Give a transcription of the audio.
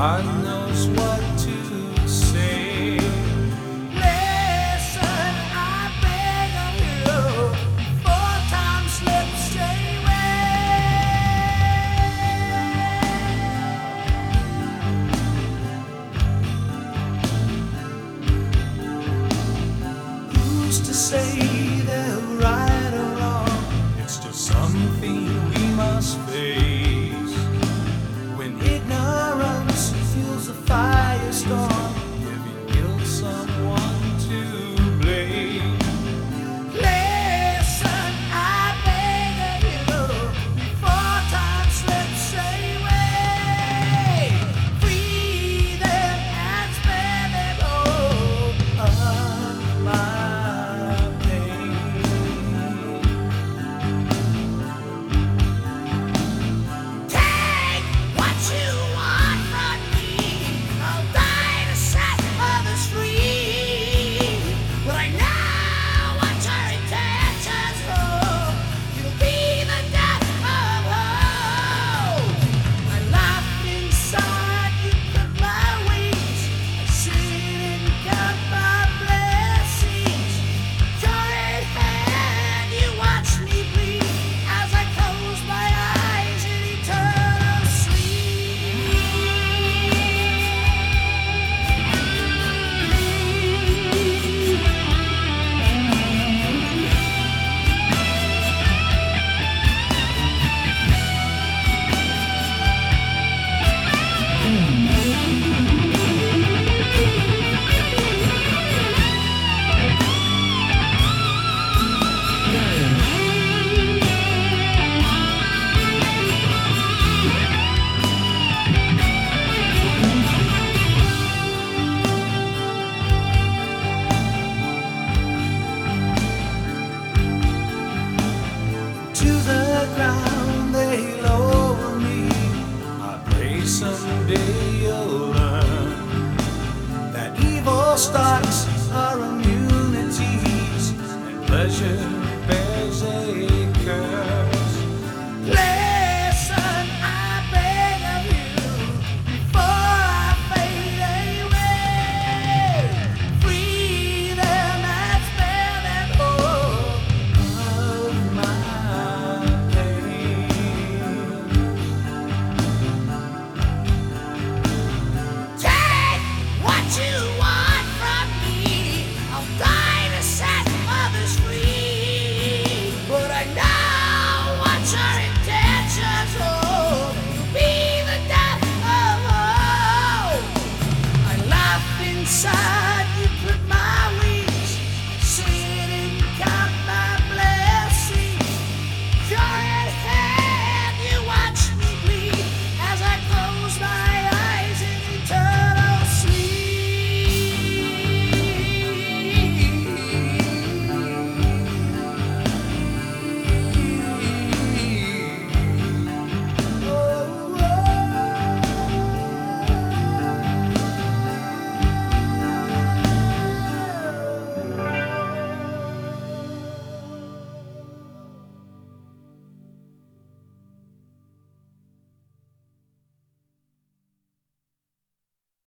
God knows what to say. Listen, I beg of you, 4 times slip, stay away. Who's to say they're right or wrong? It's just something we must face. When ignorance fuels a firestorm, Giving guilt someone to blame. listen, I beg of you, 4 times slip, stay away. Free them and spare them all of my pain. Take what you want from me. I'll die to set others free. But I know what your intentions hold. You'll be the death of hope. I laughed inside, you cut my wings. I sit and count my blessings. You're in hand, you watch me bleed as I close my eyes in eternal to the ground they lower me. I pray someday you'll learn That evil starts are immune.